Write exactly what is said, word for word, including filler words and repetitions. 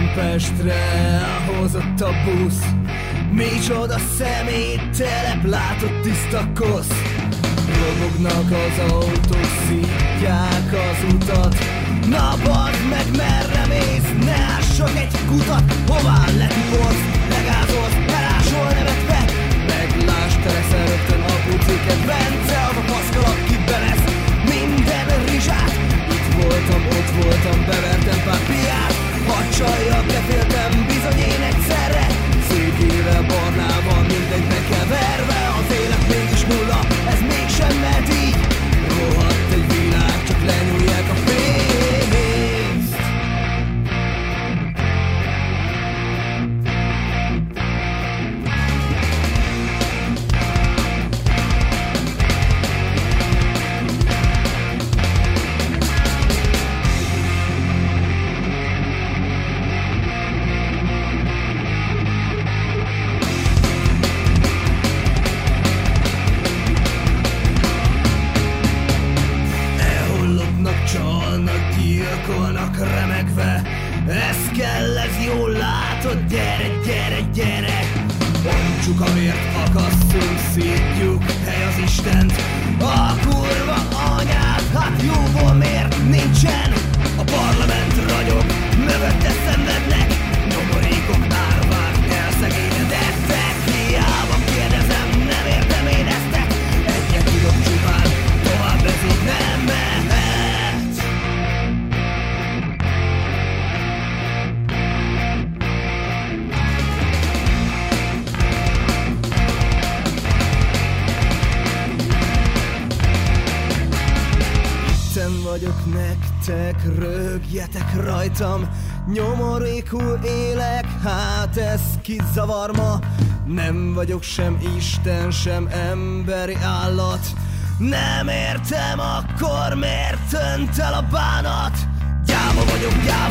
Pestre hozott a busz. Micsoda személytelep, látott tiszta kosz. Robognak az autók, szítják az utat. Na bazd meg, merre mész, ne ássak egy kutat. Hová letiporsz, legázolsz, elásol nevetve. Meglásd, te leszel rögtön a puciket. Bence, az a paszkalap, ki belesz minden rizsát. Itt voltam, ott voltam, bevertem pár piát. Hadd csaljak, de féltem bizony én egyszerre. Székére, barnában, mindegy megkeverve. Az élet mégis nulla, ez mégsem mehet így. Rohadt egy világ, csak lenyúlják a pénzt. Csalnak, gyilkolnak remegve. Ez kell, ez jól látod, gyere, gyere, gyere. Bontsuk a vért, akasszunk, szítjuk, hely az Istent. A kurva anyád, hát jóból miért nincsen? A parlament ragyog, mögötte szenvednek. Nyomorékok árvák, elszegényedettek. Hiába kérdezem, nem értem én eztek. Egyet tudok csupán, tovább ez így nem mehet. Vagyok nektek, rögjetek rajtam. Nyomorékul élek, hát ez kizavar ma. Nem vagyok sem Isten, sem emberi állat. Nem értem, akkor miért tönt el a bánat? Gyáva vagyok, gyáva